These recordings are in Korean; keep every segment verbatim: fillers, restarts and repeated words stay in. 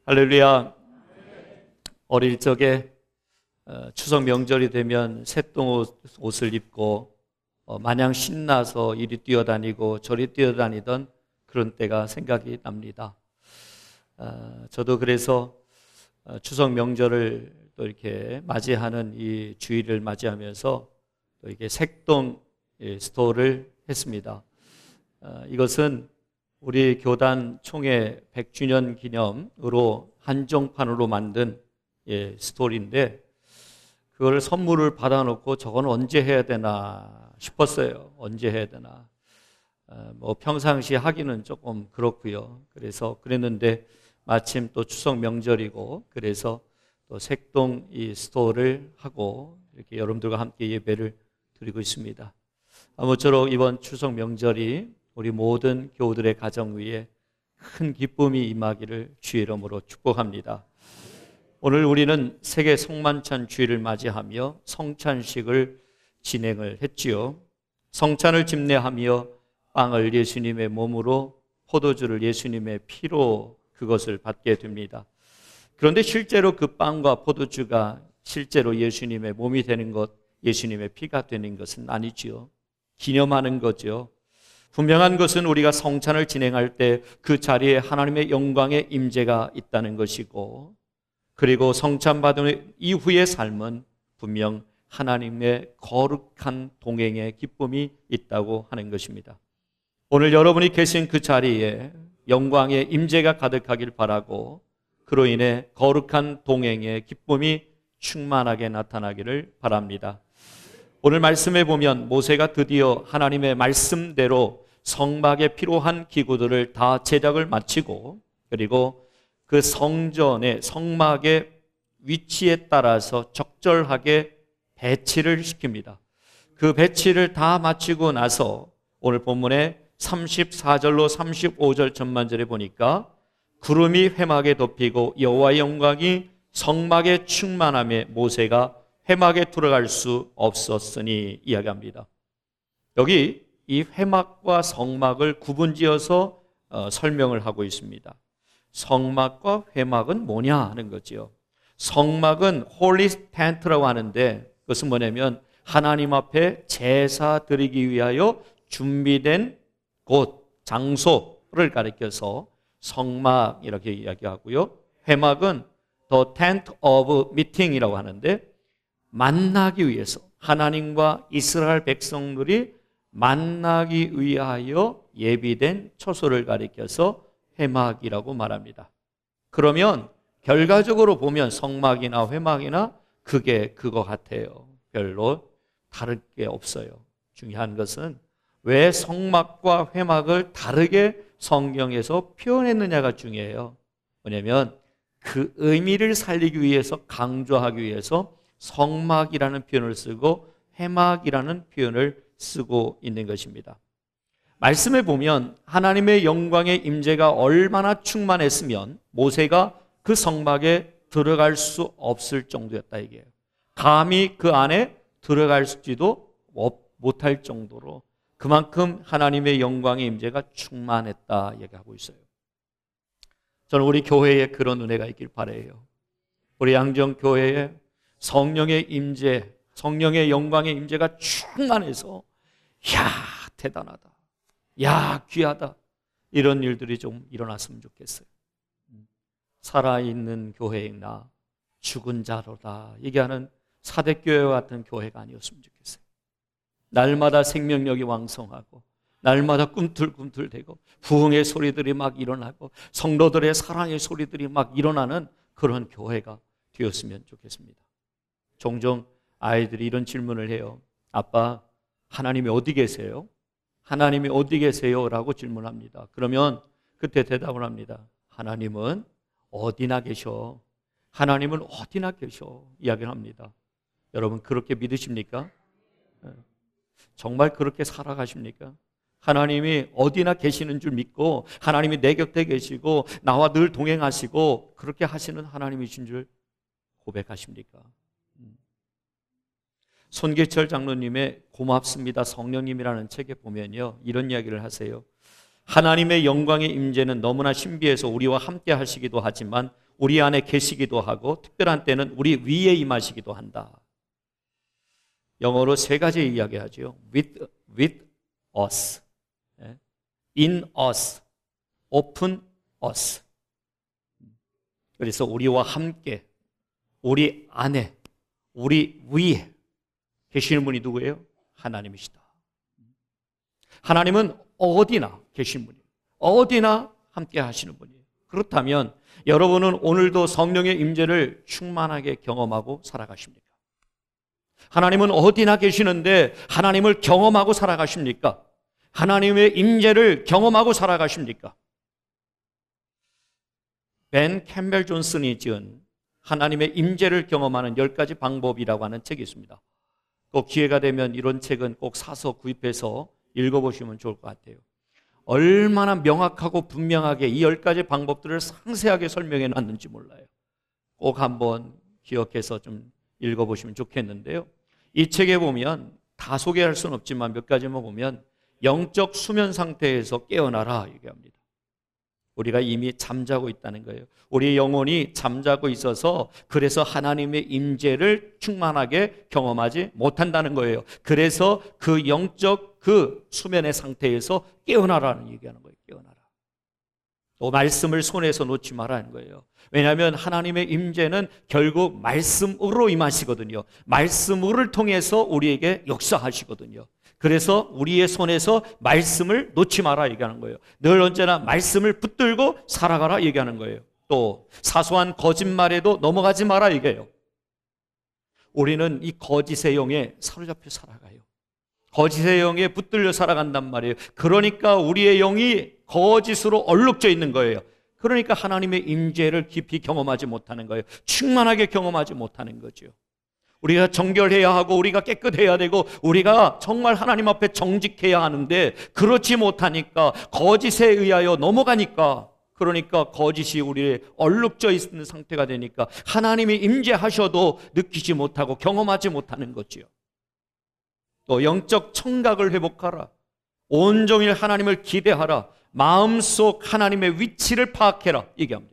할렐루야. 어릴 적에 추석 명절이 되면 새똥 옷을 입고 마냥 신나서 이리 뛰어다니고 저리 뛰어다니던 그런 때가 생각이 납니다. 저도 그래서 추석 명절을 또 이렇게 맞이하는 이 주일을 맞이하면서 또 이렇게 색동 스토어를 했습니다. 이것은 우리 교단 총회 백 주년 기념으로 한정판으로 만든 예, 스토리인데 그걸 선물을 받아놓고 저건 언제 해야 되나 싶었어요. 언제 해야 되나. 어, 뭐 평상시 하기는 조금 그렇고요. 그래서 그랬는데 마침 또 추석 명절이고 그래서 또 색동 이 스토어를 하고 이렇게 여러분들과 함께 예배를 드리고 있습니다. 아무쪼록 이번 추석 명절이 우리 모든 교우들의 가정 위에 큰 기쁨이 임하기를 주의 이름으로 축복합니다. 오늘 우리는 세계 성만찬 주일을 맞이하며 성찬식을 진행을 했지요. 성찬을 집례하며 빵을 예수님의 몸으로 포도주를 예수님의 피로 그것을 받게 됩니다. 그런데 실제로 그 빵과 포도주가 실제로 예수님의 몸이 되는 것, 예수님의 피가 되는 것은 아니지요. 기념하는 거죠. 분명한 것은 우리가 성찬을 진행할 때 그 자리에 하나님의 영광의 임재가 있다는 것이고, 그리고 성찬 받은 이후의 삶은 분명 하나님의 거룩한 동행의 기쁨이 있다고 하는 것입니다. 오늘 여러분이 계신 그 자리에 영광의 임재가 가득하길 바라고, 그로 인해 거룩한 동행의 기쁨이 충만하게 나타나기를 바랍니다. 오늘 말씀에 보면 모세가 드디어 하나님의 말씀대로 성막에 필요한 기구들을 다 제작을 마치고, 그리고 그 성전의 성막의 위치에 따라서 적절하게 배치를 시킵니다. 그 배치를 다 마치고 나서 오늘 본문에 삼십사 절로 삼십오 절 전반절에 보니까 구름이 회막에 덮이고 여호와의 영광이 성막에 충만함에 모세가 회막에 들어갈 수 없었으니 이야기합니다. 여기 이 회막과 성막을 구분지어서 어, 설명을 하고 있습니다. 성막과 회막은 뭐냐 하는 거지요. 성막은 홀리 텐트라고 하는데 그것은 뭐냐면 하나님 앞에 제사 드리기 위하여 준비된 곳, 장소를 가리켜서 성막 이렇게 이야기하고요. 회막은 The Tent of Meeting이라고 하는데 만나기 위해서 하나님과 이스라엘 백성들이 만나기 위하여 예비된 처소를 가리켜서 회막이라고 말합니다. 그러면 결과적으로 보면 성막이나 회막이나 그게 그거 같아요. 별로 다를 게 없어요. 중요한 것은 왜 성막과 회막을 다르게 성경에서 표현했느냐가 중요해요. 뭐냐면 그 의미를 살리기 위해서, 강조하기 위해서 성막이라는 표현을 쓰고 회막이라는 표현을 쓰고 있는 것입니다. 말씀에 보면 하나님의 영광의 임재가 얼마나 충만했으면 모세가 그 성막에 들어갈 수 없을 정도였다 이게요. 감히 그 안에 들어갈지도 못할 정도로 그만큼 하나님의 영광의 임재가 충만했다 얘기하고 있어요. 저는 우리 교회에 그런 은혜가 있길 바라요. 우리 양정교회에 성령의 임재, 성령의 영광의 임재가 충만해서 야 대단하다, 야 귀하다 이런 일들이 좀 일어났으면 좋겠어요. 살아있는 교회이나 죽은 자로다 얘기하는 사대교회와 같은 교회가 아니었으면 좋겠어요. 날마다 생명력이 왕성하고 날마다 꿈틀꿈틀대고 부흥의 소리들이 막 일어나고 성도들의 사랑의 소리들이 막 일어나는 그런 교회가 되었으면 좋겠습니다. 종종 아이들이 이런 질문을 해요. 아빠, 하나님이 어디 계세요? 하나님이 어디 계세요? 라고 질문합니다. 그러면 그때 대답을 합니다. 하나님은 어디나 계셔. 하나님은 어디나 계셔. 이야기를 합니다. 여러분 그렇게 믿으십니까? 정말 그렇게 살아가십니까? 하나님이 어디나 계시는 줄 믿고 하나님이 내 곁에 계시고 나와 늘 동행하시고 그렇게 하시는 하나님이신 줄 고백하십니까? 손기철 장로님의 고맙습니다 성령님이라는 책에 보면요 이런 이야기를 하세요. 하나님의 영광의 임재는 너무나 신비해서 우리와 함께 하시기도 하지만 우리 안에 계시기도 하고 특별한 때는 우리 위에 임하시기도 한다. 영어로 세 가지 이야기하죠. with, with us, in us, open us. 그래서 우리와 함께, 우리 안에, 우리 위에 계시는 분이 누구예요? 하나님이시다. 하나님은 어디나 계신 분이에요. 어디나 함께 하시는 분이에요. 그렇다면 여러분은 오늘도 성령의 임재를 충만하게 경험하고 살아가십니까? 하나님은 어디나 계시는데 하나님을 경험하고 살아가십니까? 하나님의 임재를 경험하고 살아가십니까? 벤 캠벨 존슨이 지은 하나님의 임재를 경험하는 열 가지 방법이라고 하는 책이 있습니다. 꼭 기회가 되면 이런 책은 꼭 사서 구입해서 읽어보시면 좋을 것 같아요. 얼마나 명확하고 분명하게 이 열 가지 방법들을 상세하게 설명해 놨는지 몰라요. 꼭 한번 기억해서 좀 읽어보시면 좋겠는데요. 이 책에 보면 다 소개할 수는 없지만 몇 가지만 보면 영적 수면 상태에서 깨어나라 얘기합니다. 우리가 이미 잠자고 있다는 거예요. 우리 영혼이 잠자고 있어서 그래서 하나님의 임재를 충만하게 경험하지 못한다는 거예요. 그래서 그 영적 그 수면의 상태에서 깨어나라는 얘기하는 거예요. 깨어나라. 또 말씀을 손에서 놓지 말라는 거예요. 왜냐하면 하나님의 임재는 결국 말씀으로 임하시거든요. 말씀을 통해서 우리에게 역사하시거든요. 그래서 우리의 손에서 말씀을 놓지 마라 얘기하는 거예요. 늘 언제나 말씀을 붙들고 살아가라 얘기하는 거예요. 또 사소한 거짓말에도 넘어가지 마라 얘기해요. 우리는 이 거짓의 영에 사로잡혀 살아가요. 거짓의 영에 붙들려 살아간단 말이에요. 그러니까 우리의 영이 거짓으로 얼룩져 있는 거예요. 그러니까 하나님의 임재를 깊이 경험하지 못하는 거예요. 충만하게 경험하지 못하는 거죠. 우리가 정결해야 하고 우리가 깨끗해야 되고 우리가 정말 하나님 앞에 정직해야 하는데 그렇지 못하니까 거짓에 의하여 넘어가니까, 그러니까 거짓이 우리의 얼룩져 있는 상태가 되니까 하나님이 임재하셔도 느끼지 못하고 경험하지 못하는 거지요. 또 영적 청각을 회복하라. 온종일 하나님을 기대하라. 마음속 하나님의 위치를 파악해라 얘기합니다.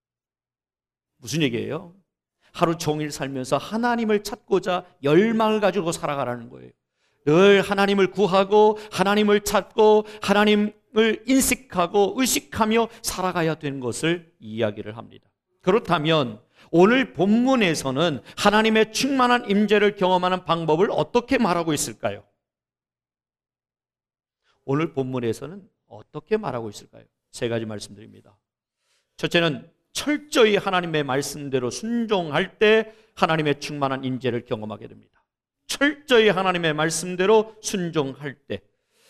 무슨 얘기예요? 하루 종일 살면서 하나님을 찾고자 열망을 가지고 살아가라는 거예요. 늘 하나님을 구하고 하나님을 찾고 하나님을 인식하고 의식하며 살아가야 되는 것을 이야기를 합니다. 그렇다면 오늘 본문에서는 하나님의 충만한 임재를 경험하는 방법을 어떻게 말하고 있을까요? 오늘 본문에서는 어떻게 말하고 있을까요? 세 가지 말씀드립니다. 첫째는 철저히 하나님의 말씀대로 순종할 때 하나님의 충만한 임재를 경험하게 됩니다. 철저히 하나님의 말씀대로 순종할 때.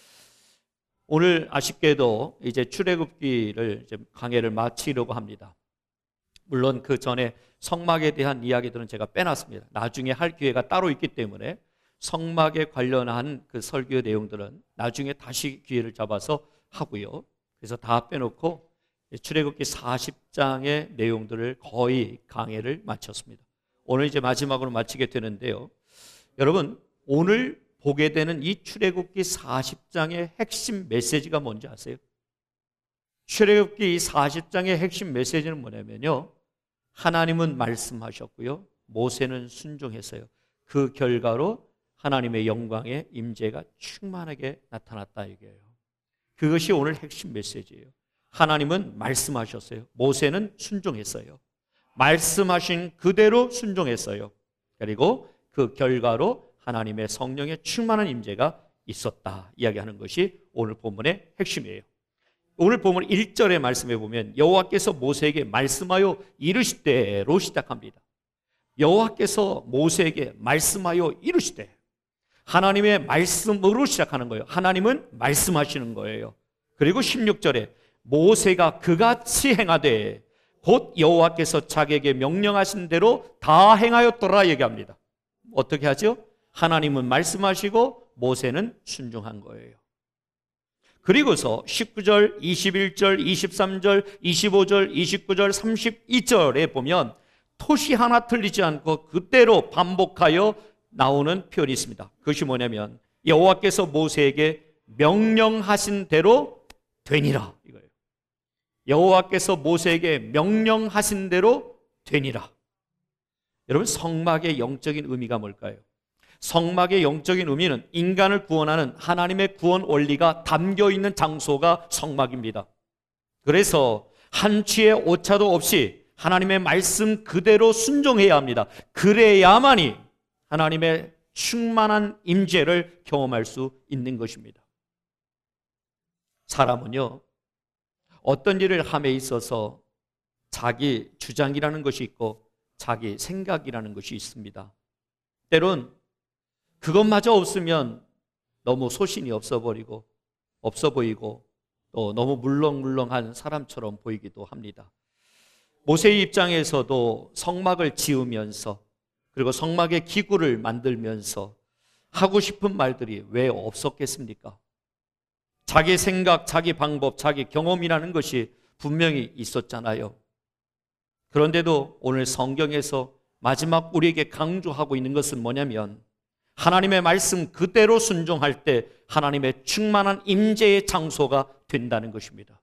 오늘 아쉽게도 이제 출애굽기를 이제 강해를 마치려고 합니다. 물론 그 전에 성막에 대한 이야기들은 제가 빼놨습니다. 나중에 할 기회가 따로 있기 때문에 성막에 관련한 그 설교 내용들은 나중에 다시 기회를 잡아서 하고요. 그래서 다 빼놓고 출애굽기 사십 장의 내용들을 거의 강해를 마쳤습니다. 오늘 이제 마지막으로 마치게 되는데요. 여러분, 오늘 보게 되는 이 출애굽기 사십 장의 핵심 메시지가 뭔지 아세요? 출애굽기 사십 장의 핵심 메시지는 뭐냐면요. 하나님은 말씀하셨고요. 모세는 순종했어요. 그 결과로 하나님의 영광의 임재가 충만하게 나타났다 이거예요. 그것이 오늘 핵심 메시지예요. 하나님은 말씀하셨어요. 모세는 순종했어요. 말씀하신 그대로 순종했어요. 그리고 그 결과로 하나님의 성령의 충만한 임재가 있었다 이야기하는 것이 오늘 본문의 핵심이에요. 오늘 본문 일 절의 말씀에 보면 여호와께서 모세에게 말씀하여 이르시되로 시작합니다. 여호와께서 모세에게 말씀하여 이르시되, 하나님의 말씀으로 시작하는 거예요. 하나님은 말씀하시는 거예요. 그리고 십육 절에 모세가 그같이 행하되 곧 여호와께서 자기에게 명령하신 대로 다 행하였더라 얘기합니다. 어떻게 하죠? 하나님은 말씀하시고 모세는 순종한 거예요. 그리고서 십구 절, 이십일 절, 이십삼 절, 이십오 절, 이십구 절, 삼십이 절에 보면 토시 하나 틀리지 않고 그대로 반복하여 나오는 표현이 있습니다. 그것이 뭐냐면 여호와께서 모세에게 명령하신 대로 되니라 이거예요. 여호와께서 모세에게 명령하신 대로 되니라. 여러분, 성막의 영적인 의미가 뭘까요? 성막의 영적인 의미는 인간을 구원하는 하나님의 구원 원리가 담겨 있는 장소가 성막입니다. 그래서 한치의 오차도 없이 하나님의 말씀 그대로 순종해야 합니다. 그래야만이 하나님의 충만한 임재를 경험할 수 있는 것입니다. 사람은요, 어떤 일을 함에 있어서 자기 주장이라는 것이 있고 자기 생각이라는 것이 있습니다. 때론 그것마저 없으면 너무 소신이 없어 버리고 없어 보이고 또 너무 물렁물렁한 사람처럼 보이기도 합니다. 모세의 입장에서도 성막을 지으면서 그리고 성막의 기구를 만들면서 하고 싶은 말들이 왜 없었겠습니까? 자기 생각, 자기 방법, 자기 경험이라는 것이 분명히 있었잖아요. 그런데도 오늘 성경에서 마지막 우리에게 강조하고 있는 것은 뭐냐면 하나님의 말씀 그대로 순종할 때 하나님의 충만한 임재의 장소가 된다는 것입니다.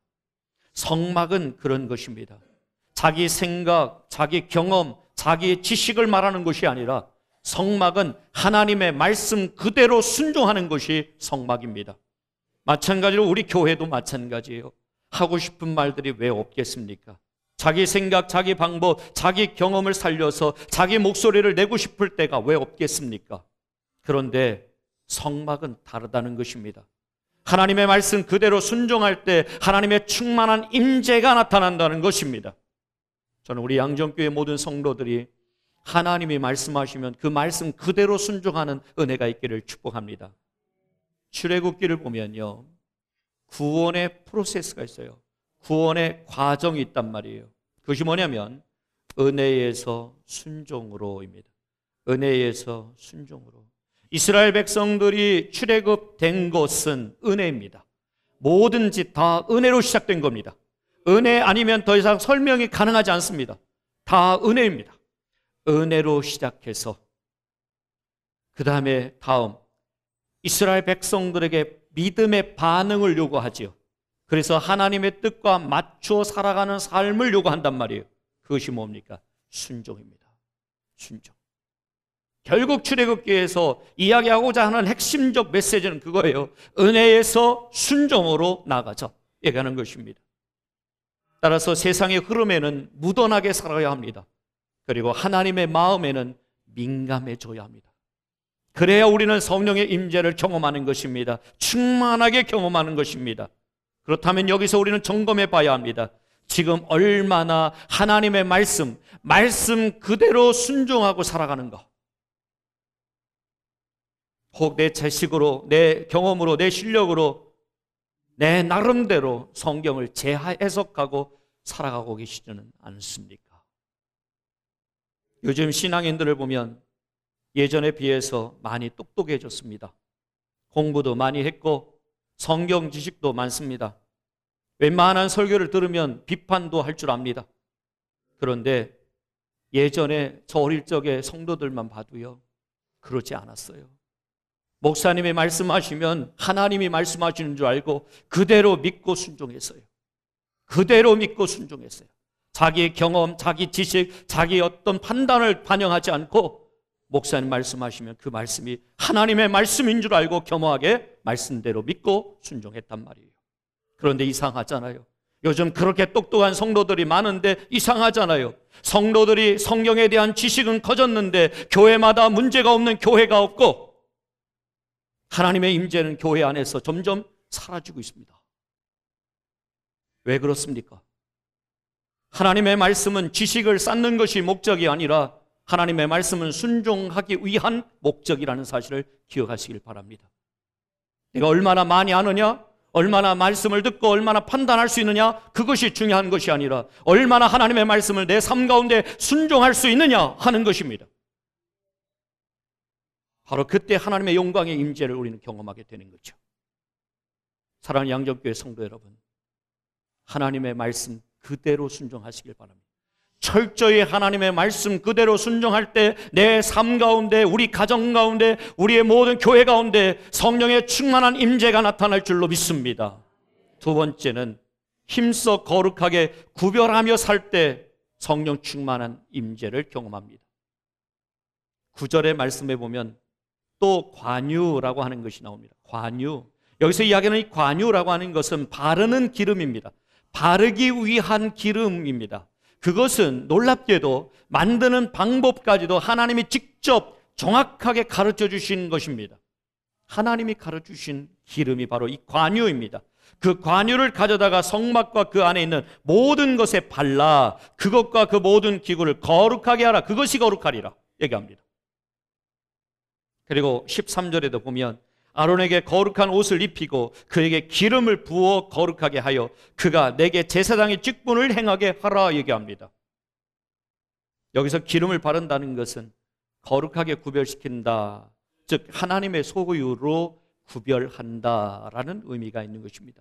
성막은 그런 것입니다. 자기 생각, 자기 경험, 자기의 지식을 말하는 것이 아니라 성막은 하나님의 말씀 그대로 순종하는 것이 성막입니다. 마찬가지로 우리 교회도 마찬가지예요. 하고 싶은 말들이 왜 없겠습니까? 자기 생각, 자기 방법, 자기 경험을 살려서 자기 목소리를 내고 싶을 때가 왜 없겠습니까? 그런데 성막은 다르다는 것입니다. 하나님의 말씀 그대로 순종할 때 하나님의 충만한 임재가 나타난다는 것입니다. 저는 우리 양정교회 모든 성도들이 하나님이 말씀하시면 그 말씀 그대로 순종하는 은혜가 있기를 축복합니다. 출애굽기를 보면요, 구원의 프로세스가 있어요. 구원의 과정이 있단 말이에요. 그것이 뭐냐면 은혜에서 순종으로입니다. 은혜에서 순종으로. 이스라엘 백성들이 출애굽된 것은 은혜입니다. 뭐든지 다 은혜로 시작된 겁니다. 은혜 아니면 더 이상 설명이 가능하지 않습니다. 다 은혜입니다. 은혜로 시작해서 그 다음에 다음 이스라엘 백성들에게 믿음의 반응을 요구하지요. 그래서 하나님의 뜻과 맞춰 살아가는 삶을 요구한단 말이에요. 그것이 뭡니까? 순종입니다. 순종. 결국 출애굽기에서 이야기하고자 하는 핵심적 메시지는 그거예요. 은혜에서 순종으로 나가자. 얘기하는 것입니다. 따라서 세상의 흐름에는 무던하게 살아야 합니다. 그리고 하나님의 마음에는 민감해져야 합니다. 그래야 우리는 성령의 임재를 경험하는 것입니다. 충만하게 경험하는 것입니다. 그렇다면 여기서 우리는 점검해 봐야 합니다. 지금 얼마나 하나님의 말씀, 말씀 그대로 순종하고 살아가는가? 혹 내 자식으로, 내 경험으로, 내 실력으로, 내 나름대로 성경을 재해석하고 살아가고 계시지는 않습니까? 요즘 신앙인들을 보면 예전에 비해서 많이 똑똑해졌습니다. 공부도 많이 했고 성경 지식도 많습니다. 웬만한 설교를 들으면 비판도 할 줄 압니다. 그런데 예전에 저 어릴 적에 성도들만 봐도요, 그렇지 않았어요. 목사님이 말씀하시면 하나님이 말씀하시는 줄 알고 그대로 믿고 순종했어요. 그대로 믿고 순종했어요. 자기의 경험, 자기 지식, 자기 어떤 판단을 반영하지 않고 목사님 말씀하시면 그 말씀이 하나님의 말씀인 줄 알고 겸허하게 말씀대로 믿고 순종했단 말이에요. 그런데 이상하잖아요. 요즘 그렇게 똑똑한 성도들이 많은데 이상하잖아요. 성도들이 성경에 대한 지식은 커졌는데 교회마다 문제가 없는 교회가 없고 하나님의 임재는 교회 안에서 점점 사라지고 있습니다. 왜 그렇습니까? 하나님의 말씀은 지식을 쌓는 것이 목적이 아니라 하나님의 말씀은 순종하기 위한 목적이라는 사실을 기억하시길 바랍니다. 내가 얼마나 많이 아느냐, 얼마나 말씀을 듣고 얼마나 판단할 수 있느냐, 그것이 중요한 것이 아니라 얼마나 하나님의 말씀을 내 삶 가운데 순종할 수 있느냐 하는 것입니다. 바로 그때 하나님의 영광의 임재를 우리는 경험하게 되는 거죠. 사랑하는 양정교회 성도 여러분, 하나님의 말씀 그대로 순종하시길 바랍니다. 철저히 하나님의 말씀 그대로 순종할 때 내 삶 가운데, 우리 가정 가운데, 우리의 모든 교회 가운데 성령의 충만한 임재가 나타날 줄로 믿습니다. 두 번째는 힘써 거룩하게 구별하며 살 때 성령 충만한 임재를 경험합니다. 구 절의 말씀에 보면 또 관유라고 하는 것이 나옵니다. 관유. 여기서 이야기하는 이 관유라고 하는 것은 바르는 기름입니다. 바르기 위한 기름입니다. 그것은 놀랍게도 만드는 방법까지도 하나님이 직접 정확하게 가르쳐 주신 것입니다. 하나님이 가르쳐 주신 기름이 바로 이 관유입니다. 그 관유를 가져다가 성막과 그 안에 있는 모든 것에 발라 그것과 그 모든 기구를 거룩하게 하라. 그것이 거룩하리라 얘기합니다. 그리고 십삼 절에도 보면 아론에게 거룩한 옷을 입히고 그에게 기름을 부어 거룩하게 하여 그가 내게 제사장의 직분을 행하게 하라 얘기합니다. 여기서 기름을 바른다는 것은 거룩하게 구별시킨다, 즉 하나님의 소유로 구별한다라는 의미가 있는 것입니다.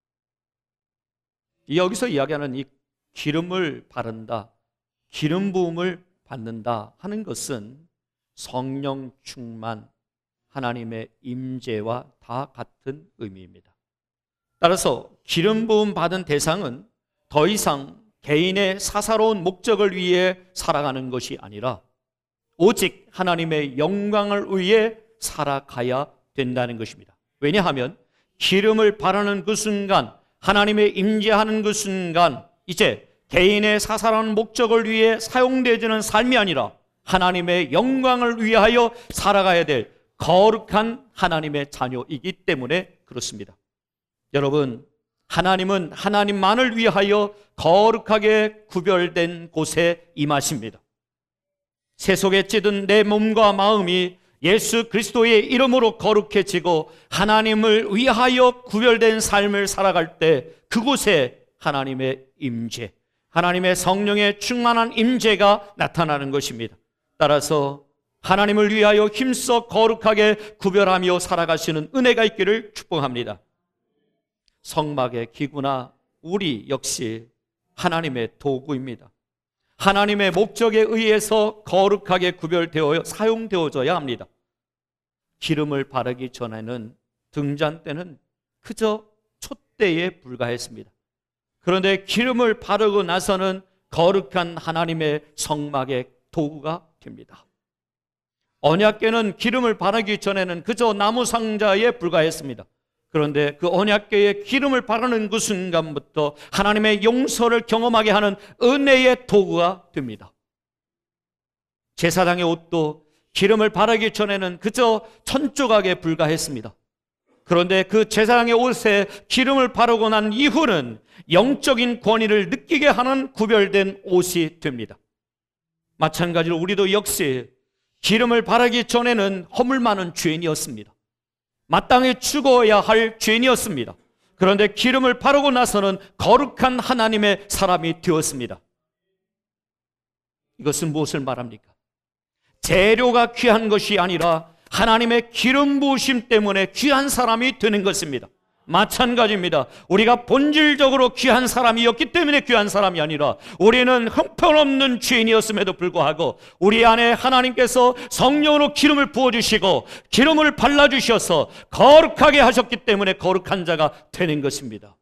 여기서 이야기하는 이 기름을 바른다, 기름 부음을 받는다 하는 것은 성령 충만, 하나님의 임재와 다 같은 의미입니다. 따라서 기름 부음 받은 대상은 더 이상 개인의 사사로운 목적을 위해 살아가는 것이 아니라 오직 하나님의 영광을 위해 살아가야 된다는 것입니다. 왜냐하면 기름을 바르는 그 순간, 하나님의 임재하는 그 순간 이제 개인의 사사로운 목적을 위해 사용되지는 삶이 아니라 하나님의 영광을 위하여 살아가야 될 거룩한 하나님의 자녀이기 때문에 그렇습니다. 여러분, 하나님은 하나님만을 위하여 거룩하게 구별된 곳에 임하십니다. 세속에 찌든 내 몸과 마음이 예수 그리스도의 이름으로 거룩해지고 하나님을 위하여 구별된 삶을 살아갈 때 그곳에 하나님의 임재, 하나님의 성령의 충만한 임재가 나타나는 것입니다. 따라서 하나님을 위하여 힘써 거룩하게 구별하며 살아가시는 은혜가 있기를 축복합니다. 성막의 기구나 우리 역시 하나님의 도구입니다. 하나님의 목적에 의해서 거룩하게 구별되어 사용되어져야 합니다. 기름을 바르기 전에는, 등잔 때는 그저 촛대에 불과했습니다. 그런데 기름을 바르고 나서는 거룩한 하나님의 성막의 도구가 됩니다. 언약궤는 기름을 바르기 전에는 그저 나무 상자에 불과했습니다. 그런데 그 언약궤에 기름을 바르는 그 순간부터 하나님의 용서를 경험하게 하는 은혜의 도구가 됩니다. 제사장의 옷도 기름을 바르기 전에는 그저 천조각에 불과했습니다. 그런데 그 제사장의 옷에 기름을 바르고 난 이후는 영적인 권위를 느끼게 하는 구별된 옷이 됩니다. 마찬가지로 우리도 역시 기름을 바르기 전에는 허물 많은 죄인이었습니다. 마땅히 죽어야 할 죄인이었습니다. 그런데 기름을 바르고 나서는 거룩한 하나님의 사람이 되었습니다. 이것은 무엇을 말합니까? 재료가 귀한 것이 아니라 하나님의 기름 부으심 때문에 귀한 사람이 되는 것입니다. 마찬가지입니다. 우리가 본질적으로 귀한 사람이었기 때문에 귀한 사람이 아니라 우리는 형편없는 죄인이었음에도 불구하고 우리 안에 하나님께서 성령으로 기름을 부어주시고 기름을 발라주셔서 거룩하게 하셨기 때문에 거룩한 자가 되는 것입니다.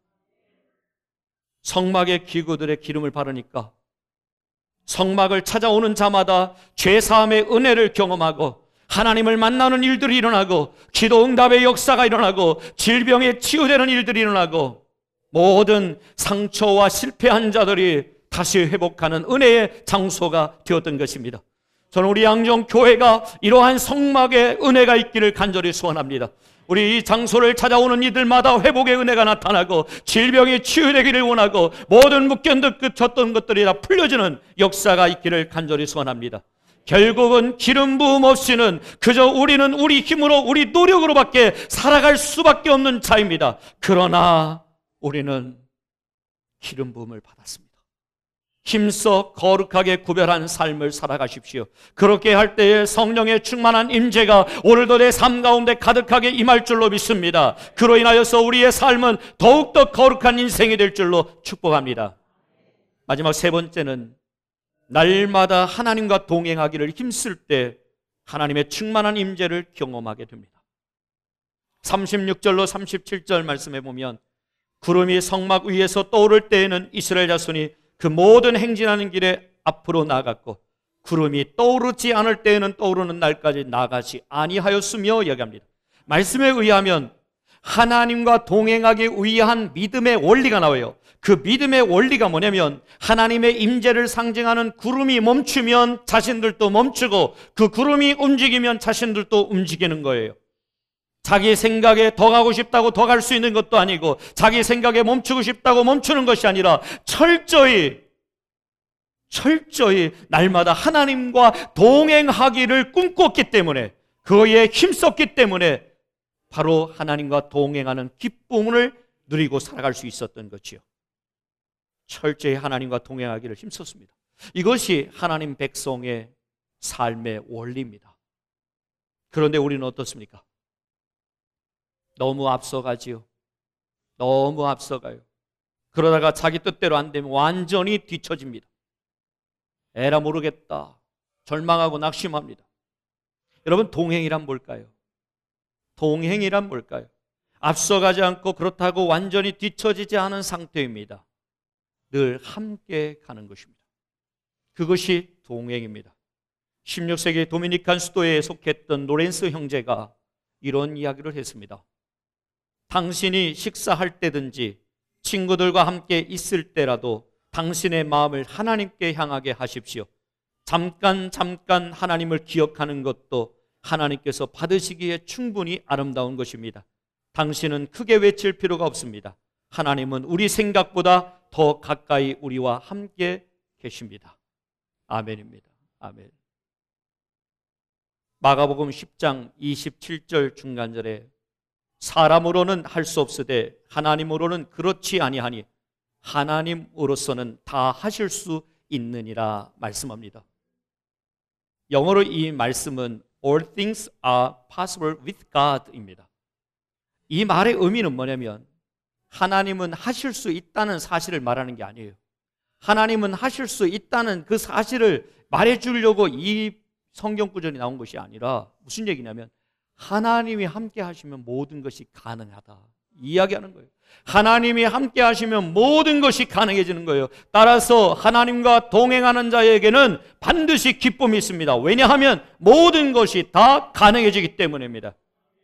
성막의 기구들의 기름을 바르니까 성막을 찾아오는 자마다 죄사함의 은혜를 경험하고 하나님을 만나는 일들이 일어나고 기도 응답의 역사가 일어나고 질병에 치유되는 일들이 일어나고 모든 상처와 실패한 자들이 다시 회복하는 은혜의 장소가 되었던 것입니다. 저는 우리 양정교회가 이러한 성막의 은혜가 있기를 간절히 소원합니다. 우리 이 장소를 찾아오는 이들마다 회복의 은혜가 나타나고 질병이 치유되기를 원하고 모든 묶여졌던 것들이 다 풀려지는 역사가 있기를 간절히 소원합니다. 결국은 기름 부음 없이는 그저 우리는 우리 힘으로 우리 노력으로밖에 살아갈 수밖에 없는 자입니다. 그러나 우리는 기름 부음을 받았습니다. 힘써 거룩하게 구별한 삶을 살아가십시오. 그렇게 할 때에 성령의 충만한 임재가 오늘도 내 삶 가운데 가득하게 임할 줄로 믿습니다. 그로 인하여서 우리의 삶은 더욱더 거룩한 인생이 될 줄로 축복합니다. 마지막 세 번째는 날마다 하나님과 동행하기를 힘쓸 때 하나님의 충만한 임재를 경험하게 됩니다. 삼십육 절로 삼십칠 절 말씀해 보면 구름이 성막 위에서 떠오를 때에는 이스라엘 자손이 그 모든 행진하는 길에 앞으로 나갔고 구름이 떠오르지 않을 때에는 떠오르는 날까지 나가지 아니하였으며 이야기합니다. 말씀에 의하면 하나님과 동행하기 위한 믿음의 원리가 나와요. 그 믿음의 원리가 뭐냐면 하나님의 임재를 상징하는 구름이 멈추면 자신들도 멈추고 그 구름이 움직이면 자신들도 움직이는 거예요. 자기 생각에 더 가고 싶다고 더 갈 수 있는 것도 아니고 자기 생각에 멈추고 싶다고 멈추는 것이 아니라 철저히 철저히 날마다 하나님과 동행하기를 꿈꿨기 때문에 그거에 힘썼기 때문에 바로 하나님과 동행하는 기쁨을 누리고 살아갈 수 있었던 것이요. 철저히 하나님과 동행하기를 힘썼습니다. 이것이 하나님 백성의 삶의 원리입니다. 그런데 우리는 어떻습니까? 너무 앞서가지요. 너무 앞서가요. 그러다가 자기 뜻대로 안 되면 완전히 뒤처집니다. 에라 모르겠다. 절망하고 낙심합니다. 여러분, 동행이란 뭘까요? 동행이란 뭘까요? 앞서가지 않고 그렇다고 완전히 뒤처지지 않은 상태입니다. 늘 함께 가는 것입니다. 그것이 동행입니다. 십육 세기 도미니칸 수도에 속했던 로렌스 형제가 이런 이야기를 했습니다. 당신이 식사할 때든지 친구들과 함께 있을 때라도 당신의 마음을 하나님께 향하게 하십시오. 잠깐 잠깐 하나님을 기억하는 것도 하나님께서 받으시기에 충분히 아름다운 것입니다. 당신은 크게 외칠 필요가 없습니다. 하나님은 우리 생각보다 더 가까이 우리와 함께 계십니다. 아멘입니다. 아멘. 마가복음 십 장 이십칠 절 중간절에 사람으로는 할 수 없으되 하나님으로는 그렇지 아니하니 하나님으로서는 다 하실 수 있느니라 말씀합니다. 영어로 이 말씀은 All things are possible with God입니다. 이 말의 의미는 뭐냐면 하나님은 하실 수 있다는 사실을 말하는 게 아니에요. 하나님은 하실 수 있다는 그 사실을 말해주려고 이 성경 구절이 나온 것이 아니라 무슨 얘기냐면 하나님이 함께 하시면 모든 것이 가능하다 이야기하는 거예요. 하나님이 함께 하시면 모든 것이 가능해지는 거예요. 따라서 하나님과 동행하는 자에게는 반드시 기쁨이 있습니다. 왜냐하면 모든 것이 다 가능해지기 때문입니다.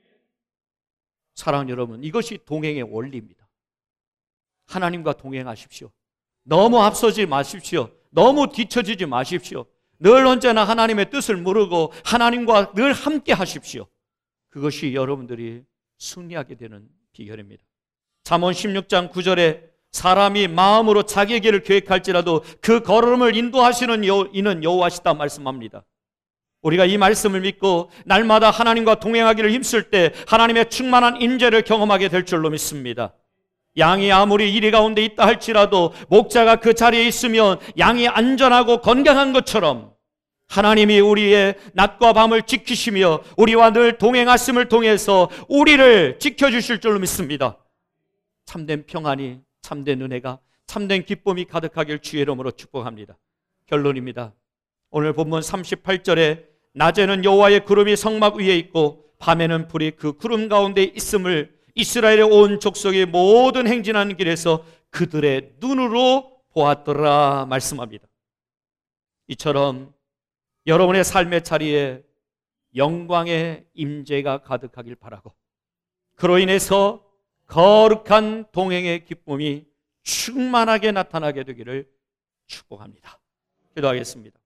사랑하는 여러분, 이것이 동행의 원리입니다. 하나님과 동행하십시오. 너무 앞서지 마십시오. 너무 뒤처지지 마십시오. 늘 언제나 하나님의 뜻을 모르고 하나님과 늘 함께 하십시오. 그것이 여러분들이 승리하게 되는 비결입니다. 잠언 십육 장 구 절에 사람이 마음으로 자기의 길을 계획할지라도 그 걸음을 인도하시는 여, 이는 여호와시다 말씀합니다. 우리가 이 말씀을 믿고 날마다 하나님과 동행하기를 힘쓸 때 하나님의 충만한 인재를 경험하게 될 줄로 믿습니다. 양이 아무리 이리 가운데 있다 할지라도 목자가 그 자리에 있으면 양이 안전하고 건강한 것처럼 하나님이 우리의 낮과 밤을 지키시며 우리와 늘 동행하심을 통해서 우리를 지켜주실 줄로 믿습니다. 참된 평안이, 참된 은혜가, 참된 기쁨이 가득하길 주의 이름으로 축복합니다. 결론입니다. 오늘 본문 삼십팔 절에 낮에는 여호와의 구름이 성막 위에 있고 밤에는 불이 그 구름 가운데 있음을 이스라엘의 온 족속의 모든 행진하는 길에서 그들의 눈으로 보았더라 말씀합니다. 이처럼 여러분의 삶의 자리에 영광의 임재가 가득하길 바라고 그로 인해서 거룩한 동행의 기쁨이 충만하게 나타나게 되기를 축복합니다. 기도하겠습니다.